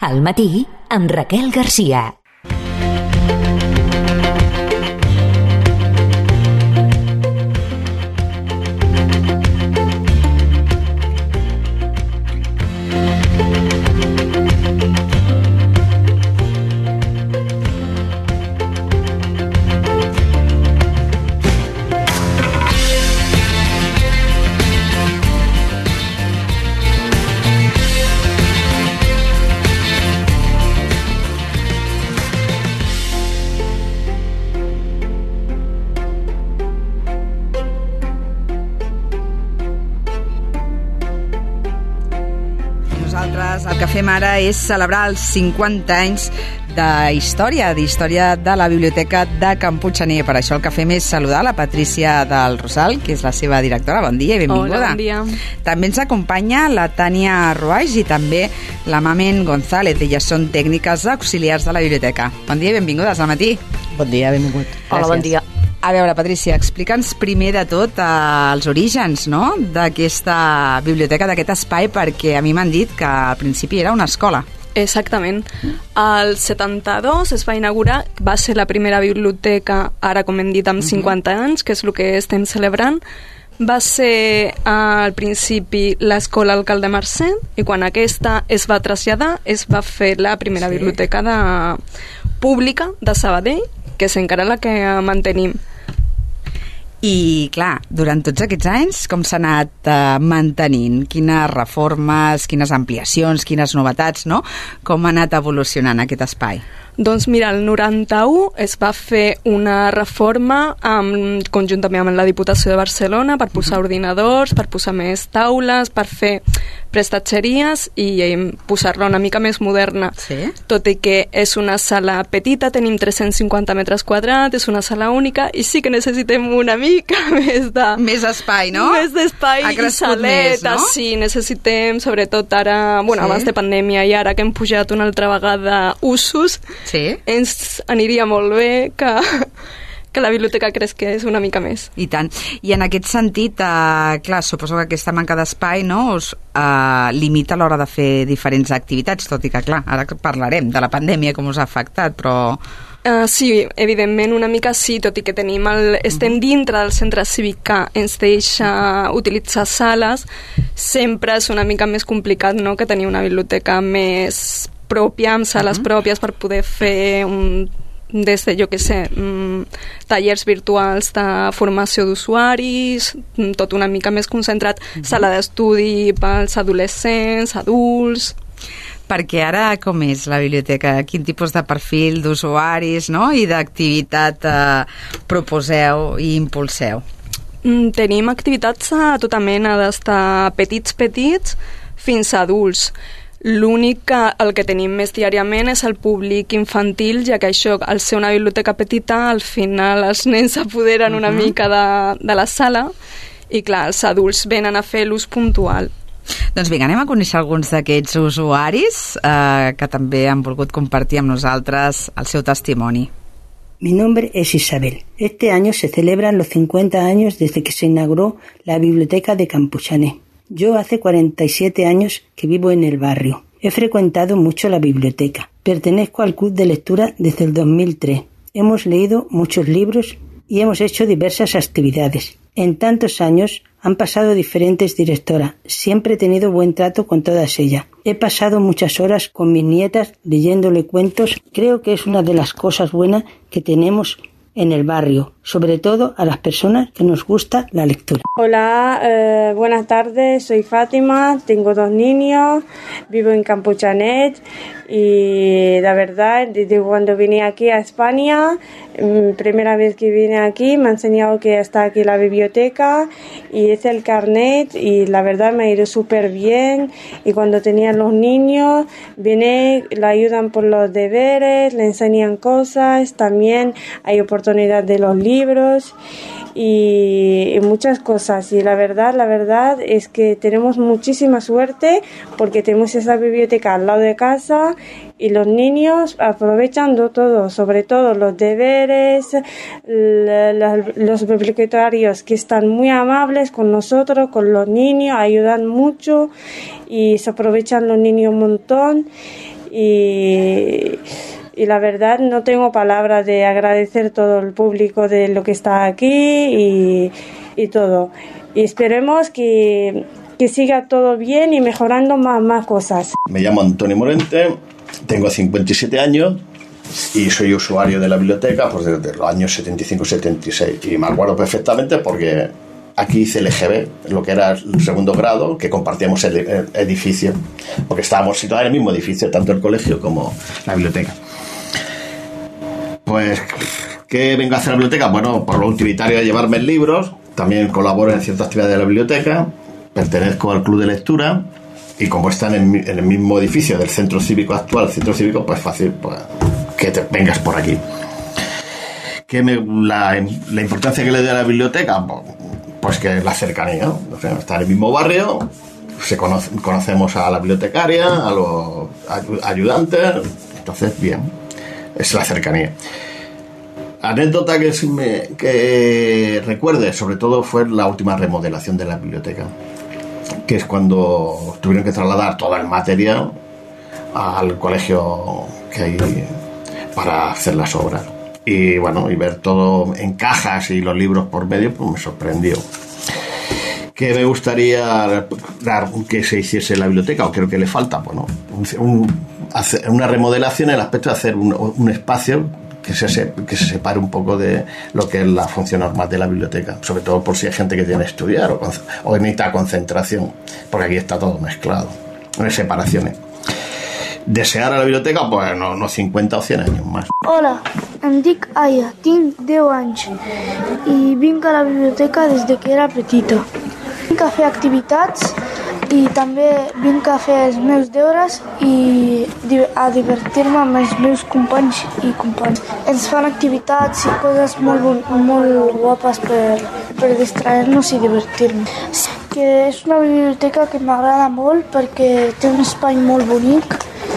Al matí, amb Raquel Garcia. Nosaltres el que fem ara és celebrar els 50 anys d'història de la Biblioteca de Can Puiggener. Per això el que fem és saludar la Patrícia del Rosal, que és la seva directora. Bon dia i benvinguda. Hola, bon dia. També ens acompanya la Tània Ruaix i també la Mamen González. Elles són tècniques auxiliars de la biblioteca. Bon dia i benvingudes al matí. Bon dia, benvingut. Hola, bon dia. A veure, Patrícia, explica'ns primer de tot els orígens, no?, d'aquesta biblioteca, d'aquest espai, perquè a mi m'han dit que al principi era una escola. Exactament. El 72 es va inaugurar, va ser la primera biblioteca, ara com hem dit, amb 50 anys, que és el que estem celebrant. Va ser al principi l'escola Alcalde Mercè i quan aquesta es va traslladar es va fer la primera biblioteca pública de Sabadell, que és encara la que mantenim. I, clar, durant tots aquests anys, com s'ha anat mantenint? Quines reformes, quines ampliacions, quines novetats, no? Com ha anat evolucionant aquest espai? Doncs mira, el 91 es va fer una reforma conjuntament amb la Diputació de Barcelona per posar ordinadors, per posar més taules, per fer prestatgeries i posar-la una mica més moderna. Sí? Tot i que és una sala petita, tenim 350 metres quadrats, és una sala única i sí que necessitem una mica més de... Més espai, no? Més d'espai i saletes, més, no? Sí, necessitem, sobretot ara, bueno, abans de pandèmia i ara que hem pujat una altra vegada usos, sí, ens aniria molt bé que la biblioteca cresqués una mica més. I tant. I en aquest sentit, clar, suposo que aquesta manca d'espai, no, us limita a l'hora de fer diferents activitats, tot i que, clar, ara parlarem de la pandèmia, com us ha afectat, però... Sí, evidentment una mica sí, tot i que tenim estem dintre del centre cívic que ens deixa utilitzar sales, sempre és una mica més complicat, no?, que tenir una biblioteca més pròpia, amb sales pròpies per poder fer des de, jo què sé, tallers virtuals de formació d'usuaris, tot una mica més concentrat, sala d'estudi pels adolescents, adults... Perquè ara com és la biblioteca? Quin tipus de perfil d'usuaris, no?, i d'activitat proposeu i impulseu? Tenim activitats a tota mena, des de petits fins a adults. L'únic que el que tenim més diàriament és el públic infantil, ja que això, al ser una biblioteca petita, al final els nens s'apoderen una mica de la sala i, clar, els adults venen a fer l'ús puntual. Doncs vinga, anem a conèixer alguns d'aquests usuaris que també han volgut compartir amb nosaltres el seu testimoni. Mi nombre es Isabel. Este año se celebran los 50 años desde que se inauguró la biblioteca de Can Puiggener. Yo hace 47 años que vivo en el barrio. He frecuentado mucho la biblioteca. Pertenezco al club de lectura desde el 2003. Hemos leído muchos libros y hemos hecho diversas actividades. En tantos años han pasado diferentes directoras. Siempre he tenido buen trato con todas ellas. He pasado muchas horas con mis nietas leyéndole cuentos. Creo que es una de las cosas buenas que tenemos en el barrio, sobre todo a las personas que nos gusta la lectura. Hola, buenas tardes, soy Fátima, tengo 2 niños, vivo en Can Puiggener y la verdad, desde cuando vine aquí a España, primera vez que vine aquí, me ha enseñado que está aquí la biblioteca y hice el carnet y la verdad me ha ido súper bien. Y cuando tenían los niños, viene, le ayudan por los deberes, le enseñan cosas, también hay oportunidad de los libros y muchas cosas. Y la verdad es que tenemos muchísima suerte porque tenemos esa biblioteca al lado de casa y los niños aprovechando todo, sobre todo los deberes, los bibliotecarios que están muy amables con nosotros, con los niños, ayudan mucho y se aprovechan los niños un montón. y la verdad no tengo palabras de agradecer todo el público de lo que está aquí y todo. Y esperemos que siga todo bien y mejorando más cosas. Me llamo Antonio Morente, tengo 57 años y soy usuario de la biblioteca pues desde los años 75-76 y me acuerdo perfectamente porque aquí hice el EGB, lo que era el segundo grado, que compartíamos el edificio, porque estábamos situados en el mismo edificio, tanto el colegio como la biblioteca. Pues, ¿qué vengo a hacer a la biblioteca? Bueno, por lo utilitario de llevarme libros, también colaboro en ciertas actividades de la biblioteca, pertenezco al club de lectura y como están en el mismo edificio del centro cívico actual, pues fácil pues, que te vengas por aquí. La importancia que le doy a la biblioteca, pues que es la cercanía, ¿no? O sea, está en el mismo barrio, conocemos a la bibliotecaria, a los ayudantes, entonces bien, es la cercanía. Anécdota que recuerde, sobre todo, fue la última remodelación de la biblioteca, que es cuando tuvieron que trasladar todo el material al colegio que hay para hacer las obras. Y bueno, y ver todo en cajas y los libros por medio, pues me sorprendió. ¿Qué me gustaría que se hiciese en la biblioteca? ¿O creo que le falta? Bueno, hacer una remodelación en el aspecto de hacer un espacio que se separe un poco de lo que es la función normal de la biblioteca, sobre todo por si hay gente que tiene que estudiar o necesita concentración, porque aquí está todo mezclado, no hay separaciones. Desear a la biblioteca, pues no 50 o 100 años más. Hola, em dic Aya, tinc 10 anys i vinc a la biblioteca des de que era petita. Vinc a fer activitats i també vinc a fer els meus deures i a divertir-me amb els meus companys i companyes. Ens fan activitats i coses molt guapes per distraer-nos i divertir-nos. Que és una biblioteca que m'agrada molt perquè té un espai molt bonic,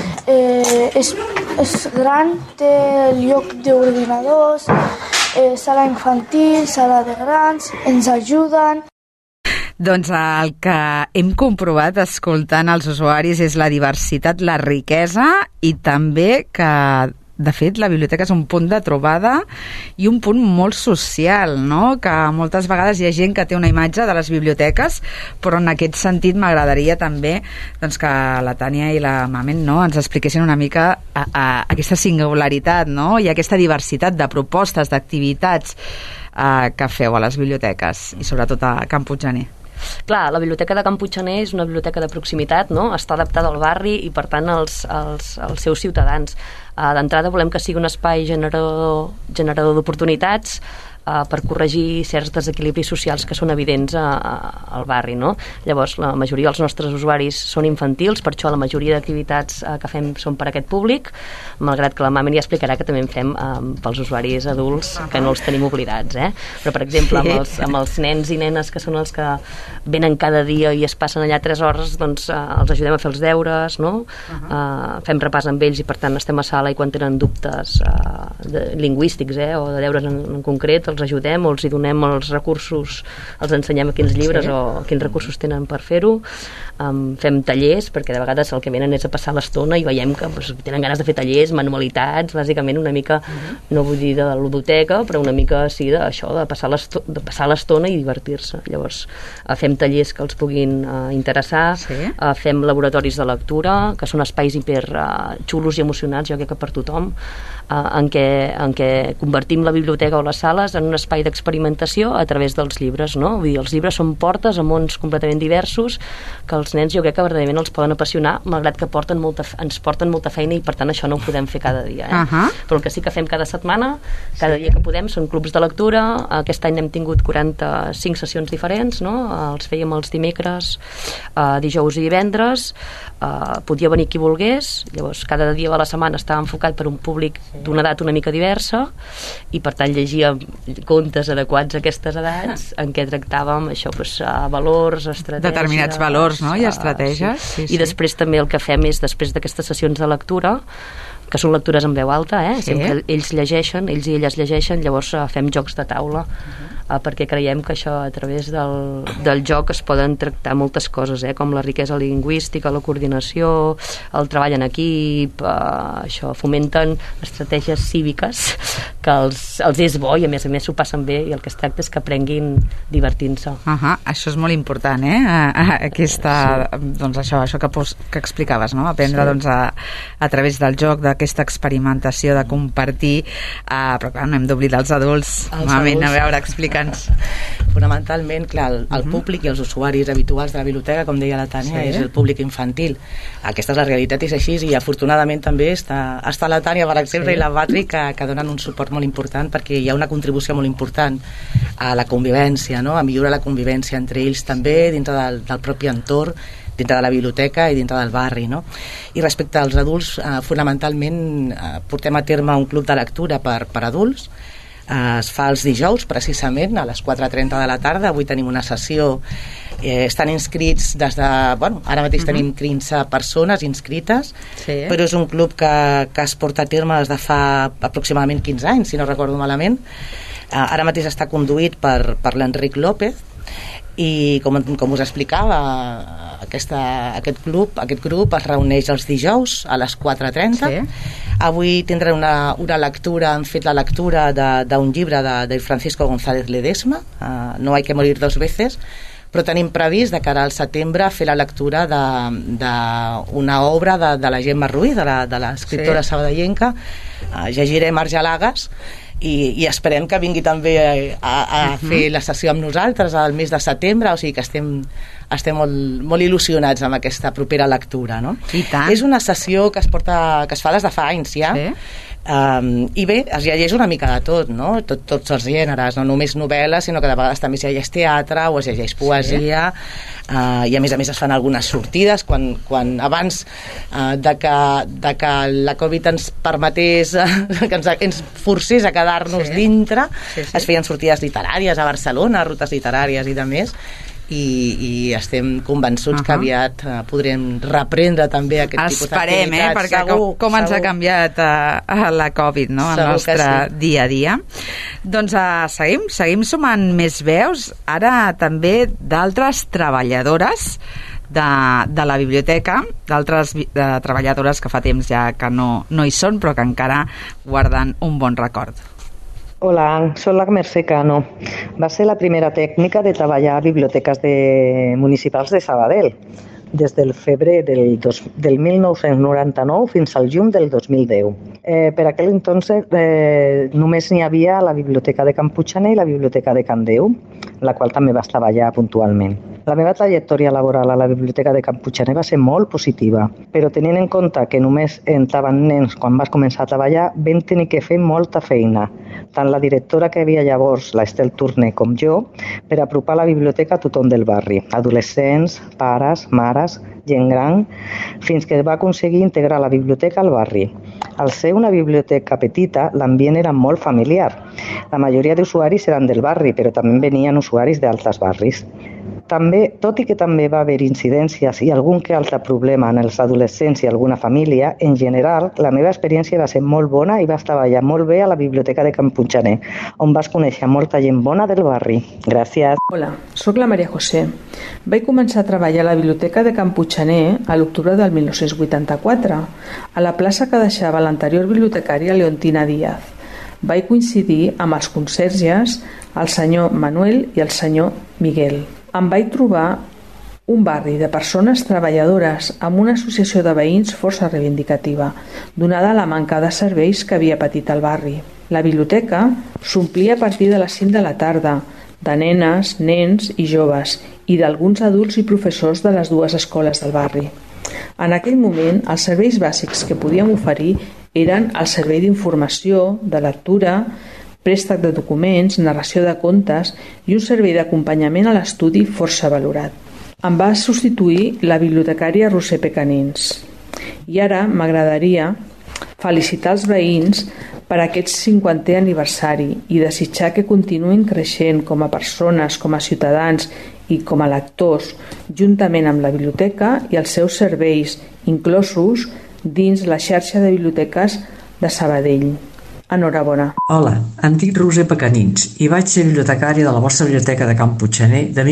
és gran, té lloc d'ordinadors, sala infantil, sala de grans, ens ajuden. Doncs el que hem comprovat escoltant els usuaris és la diversitat, la riquesa i també que, de fet, la biblioteca és un punt de trobada i un punt molt social, no? Que moltes vegades hi ha gent que té una imatge de les biblioteques, però en aquest sentit m'agradaria també doncs, que la Tània i la Mamen, no, ens expliquessin una mica aquesta singularitat, no? I aquesta diversitat de propostes, d'activitats que feu a les biblioteques i sobretot a Can Puiggener. Clar, la biblioteca de Can Puiggener és una biblioteca de proximitat, no? Està adaptada al barri i per tant als seus ciutadans. D'entrada volem que sigui un espai generador d'oportunitats per corregir certs desequilibris socials que són evidents al barri, no? Llavors, la majoria dels nostres usuaris són infantils, per això la majoria d'activitats que fem són per a aquest públic, malgrat que la Mamen ja explicarà que també en fem pels usuaris adults, que no els tenim oblidats, Però, per exemple, amb els nens i nenes que són els que venen cada dia i es passen allà 3 hores, doncs els ajudem a fer els deures, no? Fem repàs amb ells i, per tant, estem a sala i quan tenen dubtes lingüístics o de deures en concret, els ajudem o els hi donem els recursos, els ensenyem a quins llibres o quins recursos tenen per fer-ho. Fem tallers, perquè de vegades el que venen és a passar l'estona i veiem que tenen ganes de fer tallers, manualitats, bàsicament una mica, no vull dir de la ludoteca, però una mica sí d'això, de passar l'estona i divertir-se. Llavors, fem tallers que els puguin interessar, fem laboratoris de lectura, que són espais hiper xulos i emocionants, jo crec que per tothom, en què convertim la biblioteca o les sales en un espai d'experimentació a través dels llibres, no? Vull dir, els llibres són portes a mons completament diversos que els nens jo crec que verdaderament els poden apassionar, malgrat que ens porten molta feina i per tant això no ho podem fer cada dia. Però el que sí que fem cada setmana, cada dia que podem, són clubs de lectura. Aquest any hem tingut 45 sessions diferents, no? Els fèiem els dimecres, dijous i divendres. Podia venir qui volgués, llavors cada dia de la setmana estava enfocat per un públic d'una edat una mica diversa i per tant llegia contes adequats a aquestes edats en què tractàvem això, valors, estratègies, determinats valors, no? I estratègies. I després també el que fem és, després d'aquestes sessions de lectura, que són lectures en veu alta, sempre ells llegeixen, ells i elles llegeixen, llavors fem jocs de taula perquè creiem que això, a través del joc, es poden tractar moltes coses, com la riquesa lingüística, la coordinació, el treball en equip, això, fomenten estratègies cíviques que els és bo i a més s'ho passen bé, i el que es tracta és que aprenguin divertint-se. Això és molt important, aquesta, doncs això que explicaves, no? Aprendre a través del joc, d'aquesta experimentació, de compartir, però clar, no hem d'oblidar els adults. A veure, explica'ns. Fonamentalment, clar, el públic i els usuaris habituals de la biblioteca, com deia la Tània, és el públic infantil. Aquesta és la realitat, és així, i afortunadament també està la Tània, per exemple, i la Batri, que donen un suport molt important, perquè hi ha una contribució molt important a la convivència, no? A millorar la convivència entre ells també, dintre del propi entorn, dintre de la biblioteca i dintre del barri, no? I respecte als adults, fonamentalment portem a terme un club de lectura per adults. Es fa els dijous, precisament, a les 4:30 de la tarda. Avui tenim una sessió. Estan inscrits des de... ara mateix tenim 15 persones inscrites, però és un club que es porta a terme des de fa aproximadament 15 anys, si no recordo malament. Ara mateix està conduït per l'Enric López, i com us explicava, aquest grup es reuneix els dijous a les 4:30. Avui tindrem una lectura, han fet la lectura d'un llibre de Francisco González Ledesma, No hay que morir dos veces, però tenim previst de cara al setembre fer la lectura d'una obra de la Gemma Ruiz, de l'escriptora sabadellenca. Llegirem Argelagues, i esperem que vingui també a fer la sessió amb nosaltres al mes de setembre, o sigui que estem molt il·lusionats amb aquesta propera lectura, no? I tant. És una sessió que es fa des de fa anys ja. I bé, es llegeix una mica de tot, no? Tots els gèneres, no només novel·les, sinó que de vegades també es llegeix teatre o es llegeix poesia, i a més es fan algunes sortides quan abans de que la Covid ens permetés, que ens forcés a quedar-nos dintre, es feien sortides literàries a Barcelona, rutes literàries i de més, i estem convençuts que aviat podrem reprendre també aquest tipus d'activitats. Esperem, perquè com ens ha canviat la Covid, no? El nostre dia a dia. Doncs seguim sumant més veus, ara també d'altres treballadores de la biblioteca, d'altres treballadores que fa temps ja que no hi són, però que encara guarden un bon record. Hola, soc la Mercè Cano. Va ser la primera tècnica de treballar a biblioteques municipals de Sabadell, des del febrer del 1999 fins al juny del 2010. Per aquell entonces només n'hi havia la biblioteca de Can Puiggener i la biblioteca de Can Déu, la qual també vas treballar puntualment. La meva trajectòria laboral a la biblioteca de Can Puiggener va ser molt positiva, però tenint en compte que només entraven nens quan vas començar a treballar, vam tenir que fer molta feina, tant la directora que hi havia llavors, l'Estel Turner, com jo, per apropar la biblioteca a tothom del barri, adolescents, pares, mares, gent gran, fins que va aconseguir integrar la biblioteca al barri. Al ser una biblioteca petita, l'ambient era molt familiar. La majoria d'usuaris eren del barri, però també venien usuaris d'altres barris. Tot i que també va haver incidències i algun que altre problema en els adolescents i alguna família, en general, la meva experiència va ser molt bona i vas treballar molt bé a la biblioteca de Can Puiggener, on vas conèixer molta gent bona del barri. Gràcies. Hola, sóc la Maria José. Vaig començar a treballar a la biblioteca de Can Puiggener a l'octubre del 1984, a la plaça que deixava l'anterior bibliotecària Leontina Díaz. Vaig coincidir amb els conserges, el senyor Manuel i el senyor Miguel. Em vaig trobar un barri de persones treballadores amb una associació de veïns força reivindicativa, donada la manca de serveis que havia patit el barri. La biblioteca s'omplia a partir de les 5 de la tarda, de nenes, nens i joves, i d'alguns adults i professors de les dues escoles del barri. En aquell moment, els serveis bàsics que podíem oferir eren el servei d'informació, de lectura, préstec de documents, narració de contes i un servei d'acompanyament a l'estudi força valorat. Em va substituir la bibliotecària Roser Pecanins. I ara m'agradaria felicitar els veïns per aquest 50è aniversari i desitjar que continuïn creixent com a persones, com a ciutadans i com a lectors, juntament amb la biblioteca i els seus serveis, inclosos dins la xarxa de biblioteques de Sabadell. Enhorabona. Hola, em dic Roser Pecanins i vaig ser bibliotecària de la vostra biblioteca de Can Puiggener de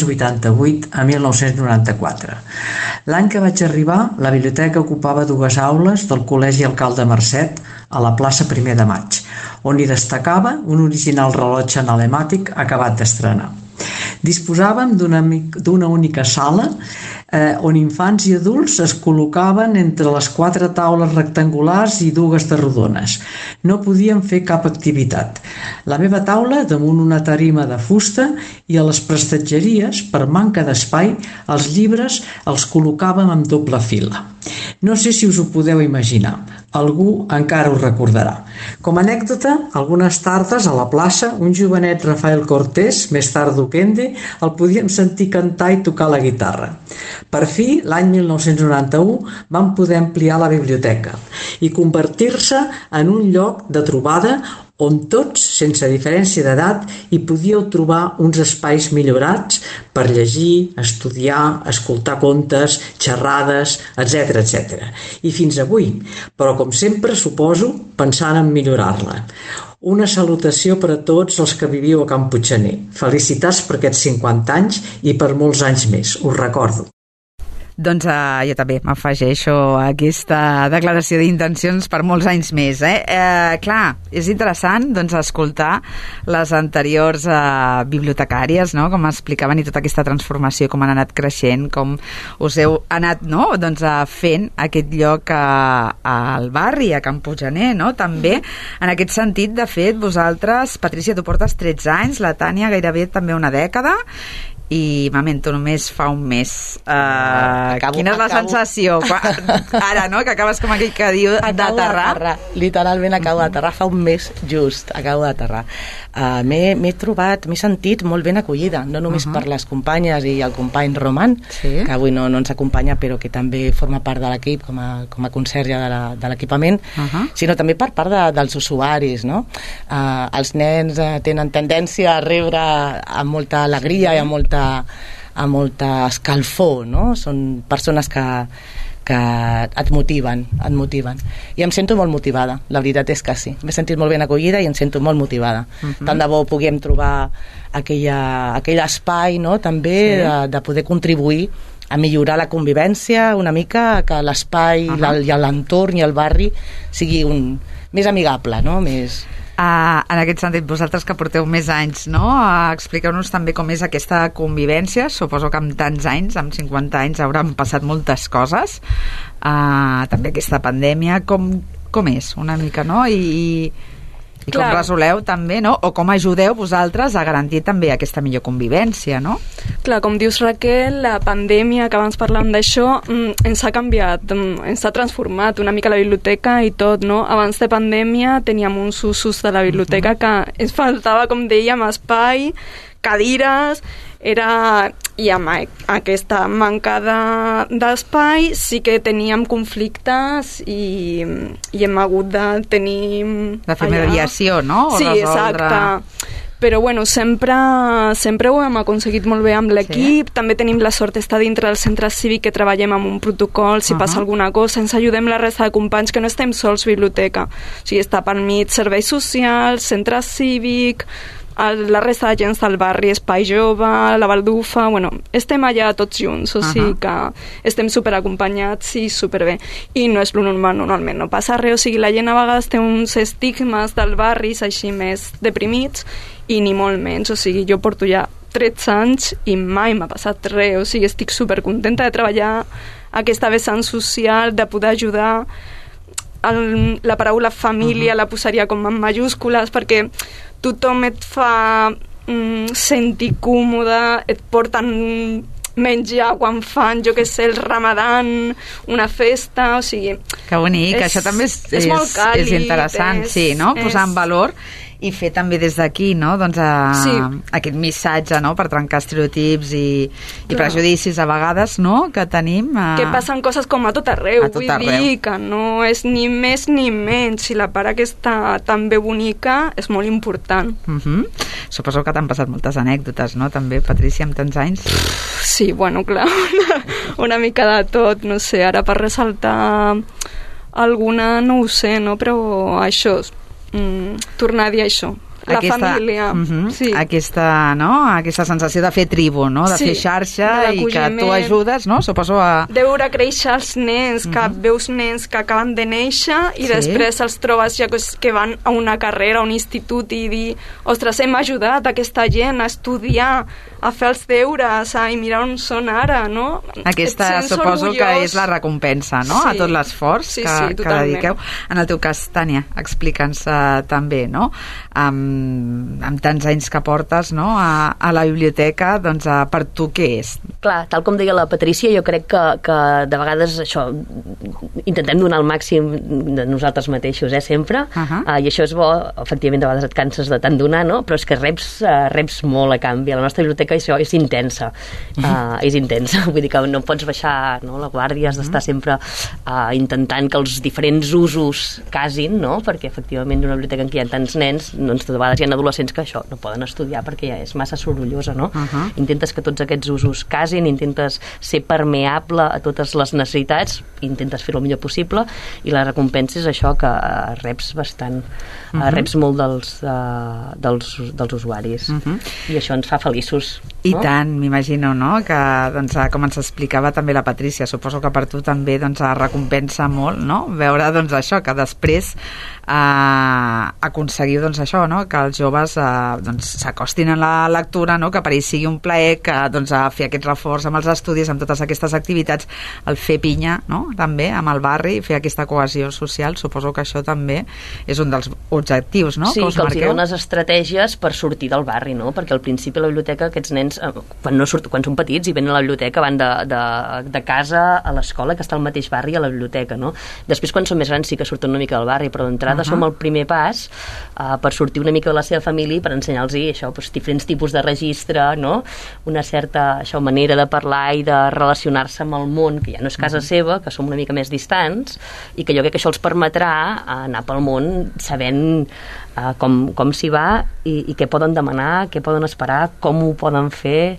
1988 a 1994. L'any que vaig arribar, la biblioteca ocupava 2 aules del Col·legi Alcalde Marcet a la plaça 1 de Maig, on hi destacava un original rellotge analemàtic acabat d'estrenar. Disposàvem d'una única sala on infants i adults es col·locaven entre les 4 taules rectangulars i 2 de rodones. No podíem fer cap activitat. La meva taula damunt una tarima de fusta i a les prestatgeries, per manca d'espai, els llibres els col·locàvem en doble fila. No sé si us ho podeu imaginar. Algú encara ho recordarà. Com a anècdota, algunes tardes a la plaça, un jovenet Rafael Cortés, més tard Duquende, el podíem sentir cantar i tocar la guitarra. Per fi, l'any 1991, vam poder ampliar la biblioteca i convertir-se en un lloc de trobada on tots, sense diferència d'edat, hi podíeu trobar uns espais millorats per llegir, estudiar, escoltar contes, xerrades, etc etc. I fins avui, però com sempre, suposo, pensant en millorar-la. Una salutació per a tots els que viviu a Can Puiggener. Felicitats per aquests 50 anys i per molts anys més, us recordo. Doncs jo també m'afegeixo a aquesta declaració d'intencions per molts anys més. Clar, és interessant doncs, escoltar les anteriors bibliotecàries, no? Com explicaven, i tota aquesta transformació, com han anat creixent, com us heu anat doncs, fent aquest lloc al barri, a Can Puiggener, no? També, en aquest sentit, de fet, vosaltres, Patrícia, tu portes 13 anys, la Tània gairebé també una dècada, i m'amento només fa un mes. Quina és la sensació? Ara, no?, que acabes com aquell que diu d'aterrar. Literalment acabo d'aterrar, fa un mes just, acabo d'aterrar. M'he trobat, m'he sentit molt ben acollida, no només per les companyes i el company Roman, que avui no ens acompanya, però que també forma part de l'equip com a conserge de l'equipament, sinó també per part dels usuaris, no? Els nens tenen tendència a riure amb molta alegria i amb molta escalfor, no? Són persones que et motiven. I em sento molt motivada, la veritat és que sí. M'he sentit molt ben acollida i em sento molt motivada. Tant de bo puguem trobar aquell espai, no?, també de poder contribuir a millorar la convivència una mica, que l'espai i l'entorn i el barri sigui més amigable, no?, més... En aquest sentit, vosaltres que porteu més anys, no? Expliqueu-nos també com és aquesta convivència. Suposo que amb tants anys, amb 50 anys, hauran passat moltes coses. També aquesta pandèmia, com és una mica, no? I com resoleu també, no? O com ajudeu vosaltres a garantir també aquesta millor convivència, no? Clar, com dius, Raquel, la pandèmia, que abans parlàvem d'això, ens ha canviat, ens ha transformat una mica la biblioteca i tot, no? Abans de pandèmia teníem uns usos de la biblioteca que ens faltava, com dèiem, espai, cadires, i amb aquesta manca d'espai sí que teníem conflictes i hem hagut de tenir... De fer mediació, no? Sí, exacte. Però bueno, sempre ho hem aconseguit molt bé amb l'equip. També tenim la sort d'estar dintre del centre cívic, que treballem amb un protocol, si passa alguna cosa ens ajudem la resta de companys, que no estem sols biblioteca, o sigui, està per mig serveis socials, centre cívic, la resta de gens del barri, Espai Jove, la Baldufa, bueno, estem allà tots junts, o sigui que estem superacompanyats i superbé. I no és lo normal, normalment no passa res, o sigui, la gent a vegades té uns estigmes del barri així més deprimits, i ni molt menys, o sigui, jo porto ja 13 anys i mai m'ha passat res, o sigui, estic supercontenta de treballar aquesta vessant social, de poder ajudar. La paraula família la posaria com en majúscules, perquè tothom et fa sentir còmode, et porten menjar quan fan, jo què sé, el Ramadan, una festa, o sigui... Que bonic, això també és molt càlid, és interessant, sí, no? Posar en valor i fer també des d'aquí, no? Doncs aquest missatge, no? Per trencar estereotips i prejudicis a vegades, no? Que tenim. Que passen coses com a tot arreu, vull dir que no és ni més ni menys. Si la part aquesta tan bé bonica és molt important. Suposo que t'han passat moltes anècdotes, no? També, Patrícia, amb tants anys. Sí, bueno, clar, una mica de tot, no sé, ara per ressaltar alguna no ho sé, no? Però això, tornar a dir això. La família. Sí. Aquesta sensació de fer tribu, no? De fer xarxa i que tu ajudes, no? Suposo a... De veure créixer els nens, que veus nens que acaben de néixer i després els trobes ja que van a una carrera, a un institut i dir, ostres, hem ajudat aquesta gent a estudiar, a fer els deures, i mirar on són ara, no? Aquesta suposo que és la recompensa, no? A tot l'esforç que dediqueu. En el teu cas, Tània, explica'ns també, no? Amb tants anys que portes, no? a la biblioteca, doncs per tu què és? Clar, tal com deia la Patrícia, jo crec que de vegades això intentem donar el màxim de nosaltres mateixos, sempre, i això és bo, efectivament de vegades et canses de tant donar, no? Però és que reps molt a canvi. A la nostra biblioteca això és intensa, vull dir que no pots baixar, no? La guàrdia, has d'estar sempre intentant que els diferents usos casin, no? Perquè efectivament en una biblioteca en què hi ha tants nens, doncs de vegades hi ha adolescents que això no poden estudiar perquè ja és massa sorollosa, no? Intentes que tots aquests usos casin, intentes ser permeable a totes les necessitats, intentes fer-ho el millor possible, i la recompensa és això, que reps bastant, reps molt dels usuaris, i això ens fa feliços. I tant, m'imagino, no? Que, doncs, com ens explicava també la Patrícia, suposo que per tu també recompensa molt, no? Veure, doncs, això, que després aconseguiu, doncs, això, no? Que els joves s'acostin a la lectura, no? Que per ells sigui un plaer, que fer aquest reforç amb els estudis, amb totes aquestes activitats, el fer pinya, no? També amb el barri, fer aquesta cohesió social, suposo que això també és un dels objectius, no? Sí, que els dones estratègies per sortir del barri, no? Perquè al principi a la biblioteca aquests nens, quan són petits i venen a la biblioteca, van de casa a l'escola, que està al mateix barri, a la biblioteca, no? Després, quan són més grans, sí que surten una mica del barri, però d'entrada som el primer pas per sortir una mica de la seva família i per ensenyar-los això, diferents tipus de registre, no? Una certa manera de parlar i de relacionar-se amb el món, que ja no és casa seva, que som una mica més distants, i que jo crec que això els permetrà anar pel món sabent com s'hi va i què poden demanar, què poden esperar, com ho poden fer,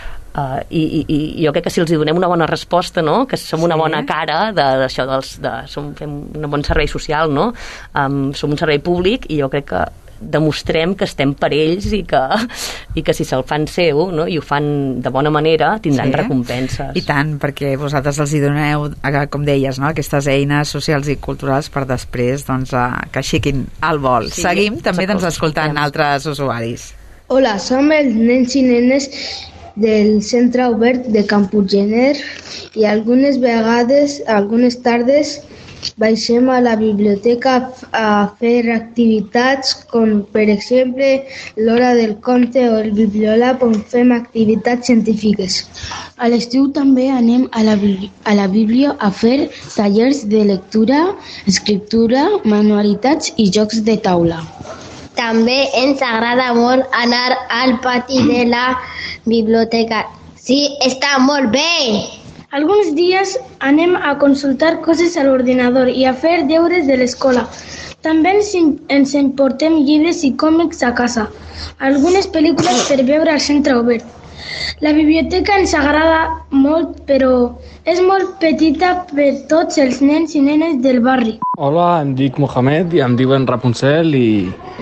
i jo crec que si els donem una bona resposta, no? Que som una bona cara d'això, fem un bon servei social, no? Som un servei públic, i jo crec que demostrem que estem per ells i que si se'l fan seu, no? I ho fan de bona manera, tindran recompenses. I tant, perquè vosaltres els hi doneu, com deies, no? Aquestes eines socials i culturals per després que aixequin el vol. Seguim també escoltant altres usuaris. Hola, som els nens i nenes del Centre Obert de Can Puiggener i algunes vegades, algunes tardes, baixem a la biblioteca a fer activitats com, per exemple, l'hora del conte o el bibliolab, on fem activitats científiques. A l'estiu també anem a la Bíblia a fer tallers de lectura, escriptura, manualitats i jocs de taula. També ens agrada molt anar al pati de la biblioteca. Sí, està molt bé! Alguns dies anem a consultar coses a l'ordinador i a fer deures de l'escola. També ens emportem llibres i còmics a casa. Algunes pel·lícules per veure al Centre Obert. La biblioteca ens agrada molt, però és molt petita per tots els nens i nenes del barri. Hola, em dic Mohamed i em diuen Rapunzel i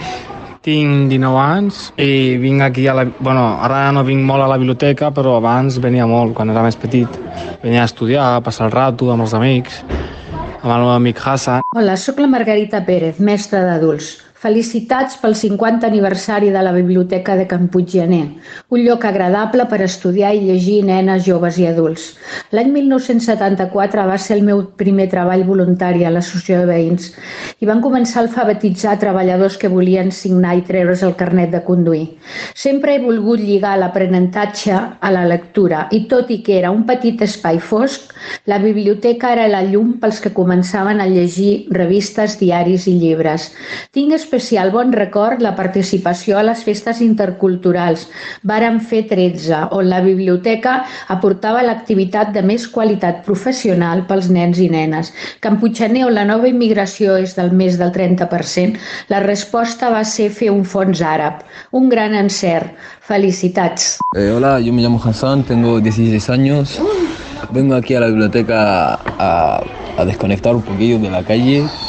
tinc 19 anys i vinc aquí ara no vinc molt a la biblioteca, però abans venia molt, quan era més petit. Venia a estudiar, a passar el rato amb els amics, amb el meu amic Hassan. Hola, sóc la Margarita Pérez, mestra d'adults. Felicitats pel 50 aniversari de la Biblioteca de Can Puiggener, un lloc agradable per estudiar i llegir nenes, joves i adults. L'any 1974 va ser el meu primer treball voluntari a l'Associació de Veïns i van començar a alfabetitzar treballadors que volien signar i treure's el carnet de conduir. Sempre he volgut lligar l'aprenentatge a la lectura i tot i que era un petit espai fosc, la biblioteca era la llum pels que començaven a llegir revistes, diaris i llibres. Tinc especial bon record la participació a les festes interculturals. Vàrem fer 13, on la biblioteca aportava l'activitat de més qualitat professional pels nens i nenes. Can Puiggener, on la nova immigració és del més del 30%, la resposta va ser fer un fons àrab. Un gran encert. Felicitats. Hola, yo me llamo Hassan, tengo 16 años. Vengo aquí a la biblioteca a desconectar un poquillo de la calle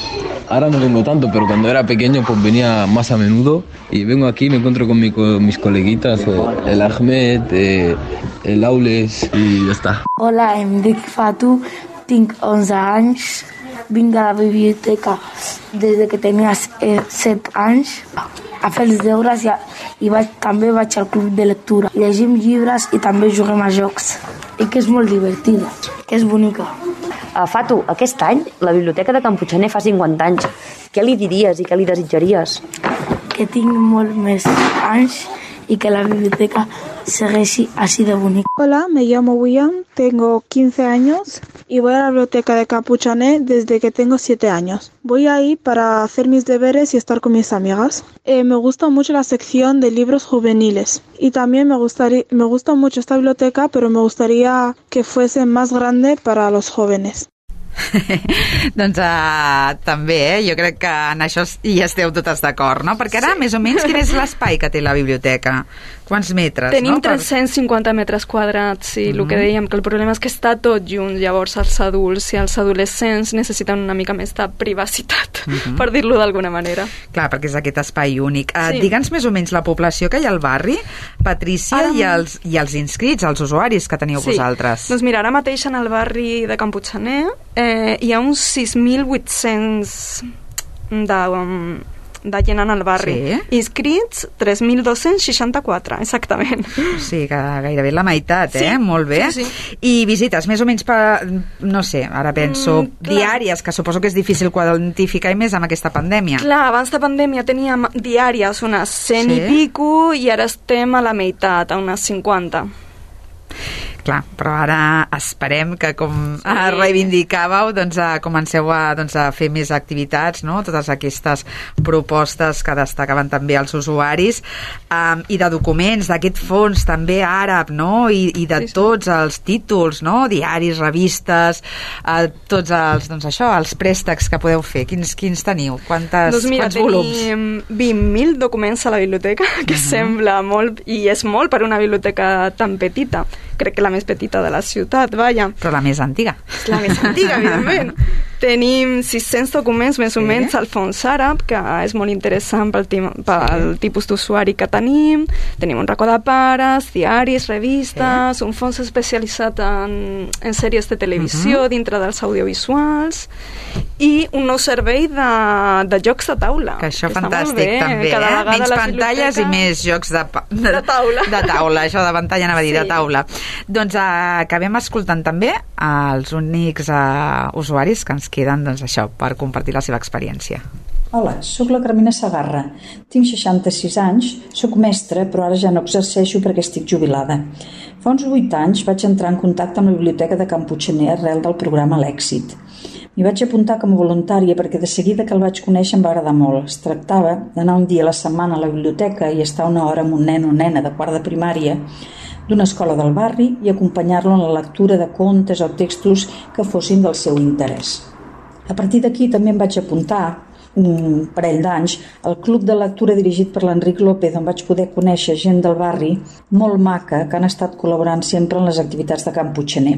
ahora no vengo tanto, pero cuando era pequeño pues venía más a menudo y vengo aquí, me encuentro con mis coleguitas, el Ahmed, el Aules y ya está. Hola, em dic Fatu, tinc 11 anys, vinc a la biblioteca des que tenia 7 anys a fer els deures i també vaig al club de lectura. Llegim llibres i també juguem a jocs i que és molt divertida, que és bonica. Fatu, aquest any la Biblioteca de Can Puiggener fa 50 anys. Què li diries i què li desitjaries? Que tinc molt més anys y que la biblioteca segueixi así de bonita. Hola, me llamo William, tengo 15 años y voy a la biblioteca de Can Puiggener desde que tengo 7 años. Voy ahí para hacer mis deberes y estar con mis amigas. Me gusta mucho la sección de libros juveniles y también me gusta mucho esta biblioteca, pero me gustaría que fuese más grande para los jóvenes. Doncs també, jo crec que en això hi esteu totes d'acord, no? Perquè ara, més o menys, quin és l'espai que té la biblioteca? Quants metres? Tenim 350 metres quadrats i el que dèiem, que el problema és que està tot junt, llavors els adults i els adolescents necessiten una mica més de privacitat, per dir-lo d'alguna manera. Clar, perquè és aquest espai únic. Digue'ns més o menys la població que hi ha al barri, Patrícia, i els inscrits, els usuaris que teniu vosaltres. Doncs mira, ara mateix en el barri de Can Puiggener hi ha uns 6.800 de gent en el barri. Inscrits 3.264, exactament. Sí, que gairebé la meitat, molt bé. I visites, més o menys no sé, ara penso, diàries, que suposo que és difícil quantificar i més amb aquesta pandèmia. Clar, abans de pandèmia teníem diàries unes 100 i pico i ara estem a la meitat, a unes 50. Clar, però ara esperem que, com reivindicàveu, comenceu a fer més activitats, no? Totes aquestes propostes que destacaven també els usuaris, i de documents, d'aquest fons també àrab, no? I de tots els títols, no? Diaris, revistes, tots els préstecs que podeu fer. Quins teniu? Quants volums? Tenim 20.000 documents a la biblioteca, que sembla molt, i és molt per una biblioteca tan petita. Crec que la més petita de la ciutat, vaja. Però la més antiga. La més antiga, evidentment. Tenim 600 documents més o menys al fons àrab, que és molt interessant pel tipus d'usuari que tenim. Tenim un racó de pares, diaris, revistes, un fons especialitzat en sèries de televisió dintre dels audiovisuals i un nou servei de jocs de taula. Que això fantàstic, també. Menys pantalles i més jocs de taula. De taula, això de pantalla anava a dir, de taula. Doncs acabem escoltant també els únics usuaris que ens queden per compartir la seva experiència. Hola, sóc la Carmina Sagarra. Tinc 66 anys, sóc mestra, però ara ja no exerceixo perquè estic jubilada. Fa uns 8 anys vaig entrar en contacte amb la Biblioteca de Can Puiggener arrel del programa L'Èxit. M'hi vaig apuntar com a voluntària perquè de seguida que el vaig conèixer em va agradar molt. Es tractava d'anar un dia a la setmana a la biblioteca i estar una hora amb un nen o nena de quart de primària d'una escola del barri i acompanyar-lo en la lectura de contes o textos que fossin del seu interès. A partir d'aquí també em vaig apuntar un parell d'anys al club de lectura dirigit per l'Enric López, on vaig poder conèixer gent del barri molt maca que han estat col·laborant sempre en les activitats de Can Puiggener.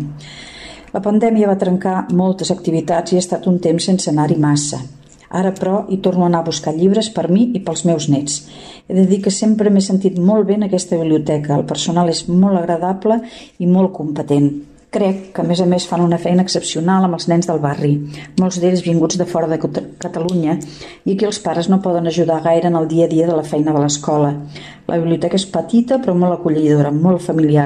La pandèmia va trencar moltes activitats i he estat un temps sense anar-hi massa. Ara, però, hi torno a anar a buscar llibres per mi i pels meus nets. He de dir que sempre m'he sentit molt bé en aquesta biblioteca. El personal és molt agradable i molt competent. Crec que, a més, fan una feina excepcional amb els nens del barri, molts d'ells vinguts de fora de Catalunya, i aquí els pares no poden ajudar gaire en el dia a dia de la feina de l'escola. La biblioteca és petita però molt acollidora, molt familiar.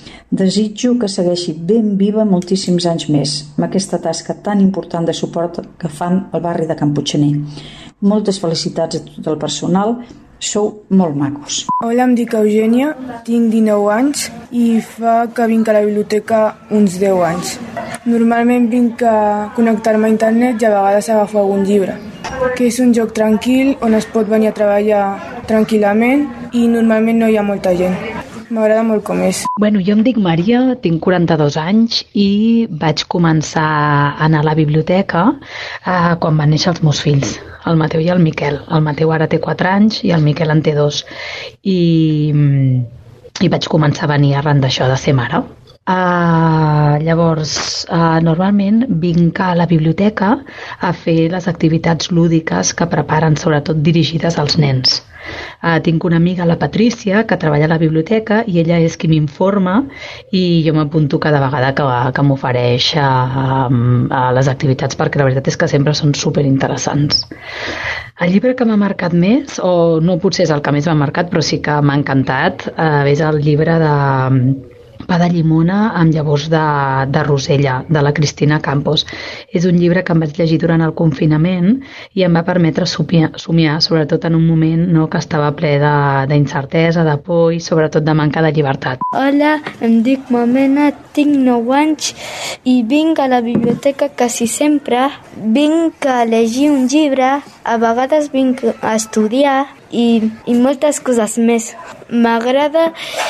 Desitjo que segueixi ben viva moltíssims anys més, amb aquesta tasca tan important de suport que fan al barri de Can Puiggener. Moltes felicitats a tot el personal, sou molt macos. Hola, em dic Eugènia, tinc 19 anys i fa que vinc a la biblioteca uns 10 anys. Normalment vinc a connectar-me a internet i a vegades agafo algun llibre, que és un lloc tranquil on es pot venir a treballar tranquil·lament i normalment no hi ha molta gent. M'agrada molt com és. Bueno, jo em dic Maria, tinc 42 anys i vaig començar a anar a la biblioteca quan van néixer els meus fills, el Mateu i el Miquel. El Mateu ara té 4 anys i el Miquel en té 2. I vaig començar a venir arran d'això, de ser mare. Llavors, normalment vinc a la biblioteca a fer les activitats lúdiques que preparen, sobretot dirigides als nens. Tinc una amiga, la Patrícia, que treballa a la biblioteca i ella és qui m'informa i jo m'apunto cada vegada que m'ofereix a les activitats, perquè la veritat és que sempre són superinteressants. El llibre que m'ha marcat més, o no potser és el que més m'ha marcat, però sí que m'ha encantat, és el llibre de Pa de llimona amb llavors de rosella, de la Cristina Campos. És un llibre que em vaig llegir durant el confinament i em va permetre somiar, sobretot en un moment que estava ple d'incertesa, de por i sobretot de manca de llibertat. Hola, em dic Momena, tinc 9 anys i vinc a la biblioteca quasi sempre. Vinc a llegir un llibre, a vegades vinc a estudiar i moltes coses més. M'agrada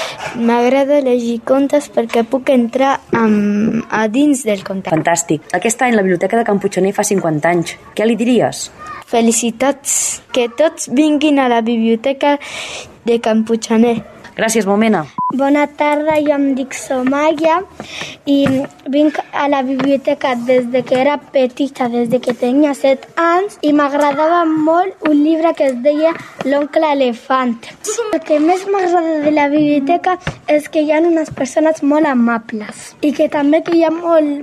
llegir contes perquè puc entrar a dins del conte. Fantàstic. Aquest any la Biblioteca de Can Puiggener fa 50 anys. Què li diries? Felicitats. Que tots vinguin a la Biblioteca de Can Puiggener. Gràcies, Momena. Bona tarda, jo em dic Somaya i vinc a la biblioteca des que era petita, des que tenia 7 anys, i m'agradava molt un llibre que es deia L'oncle elefant. El que més m'agrada de la biblioteca és que hi ha unes persones molt amables i que també que hi ha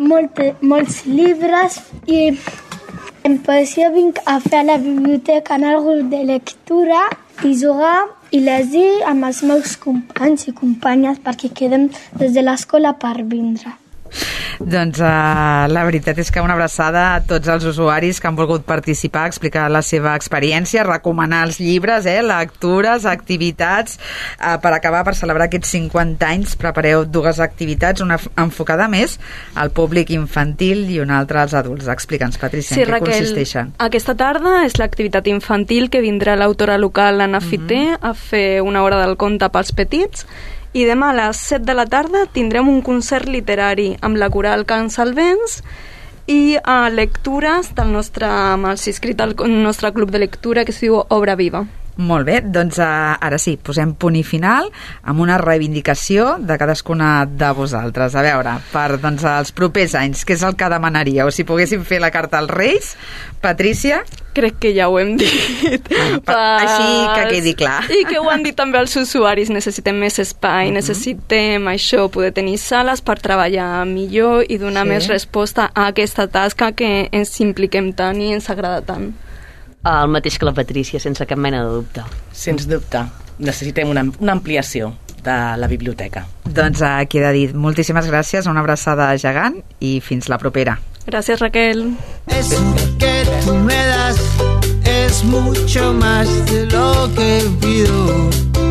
molts llibres i en poesia vinc a fer a la biblioteca en algú de lectura i jugar i llegir amb els meus companys i companyes perquè quedem des de l'escola per vindre. Doncs la veritat és que una abraçada a tots els usuaris que han volgut participar, explicar la seva experiència, recomanar els llibres, lectures, activitats. Per acabar, per celebrar aquests 50 anys, prepareu 2 activitats, una enfocada més al públic infantil i una altra als adults. Explica'ns, Patrícia, en què consisteixen. Aquesta tarda és l'activitat infantil que vindrà l'autora local Anna Fité a fer una hora del conte pels petits. I demà a les 7 de la tarda tindrem un concert literari amb la coral Can Salvens i lectures del amb els inscrits al nostre club de lectura que es diu Obra Viva. Molt bé, doncs ara sí, posem punt i final amb una reivindicació de cadascuna de vosaltres. A veure, per els propers anys, què és el que demanaríeu? Si poguéssim fer la carta als Reis, Patrícia? Crec que ja ho hem dit. Així que quedi clar. I que ho han dit també els usuaris, necessitem més espai, necessitem això, poder tenir sales per treballar millor i donar més resposta a aquesta tasca que ens impliquem tant i ens agrada tant. El mateix que la Patrícia, sense cap mena de dubte. Sens dubte. Necessitem una ampliació de la biblioteca. Doncs queda dit. Moltíssimes gràcies, una abraçada gegant i fins la propera. Gracias, Raquel. Eso que tú me das es mucho más de lo que pido.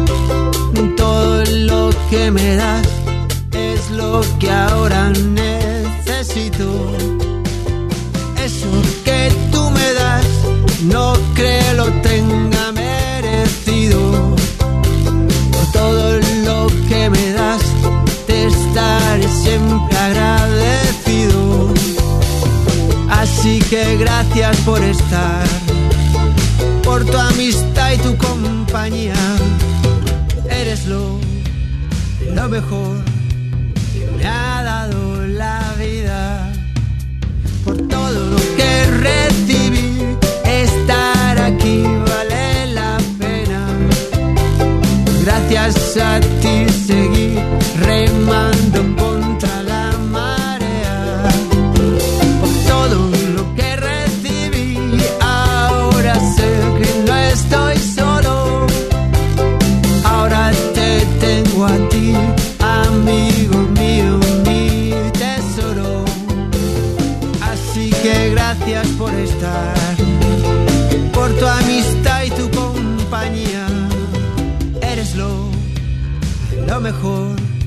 Todo lo que me das es lo que ahora necesito. Eso que tú me das no creo lo tenga merecido. Por todo lo que me das te estaré siempre agradecido. Así que gracias por estar, por tu amistad y tu compañía. Eres lo mejor que me ha dado la vida. Por todo lo que recibí, estar aquí vale la pena. Gracias a ti seguí remando contra la marea. Por todo lo que recibí, ahora sé que no estoy solo. Ahora te tengo a ti, amigo mío, mi tesoro. Así que gracias por estar, por tu amistad y tu compañía. Eres lo mejor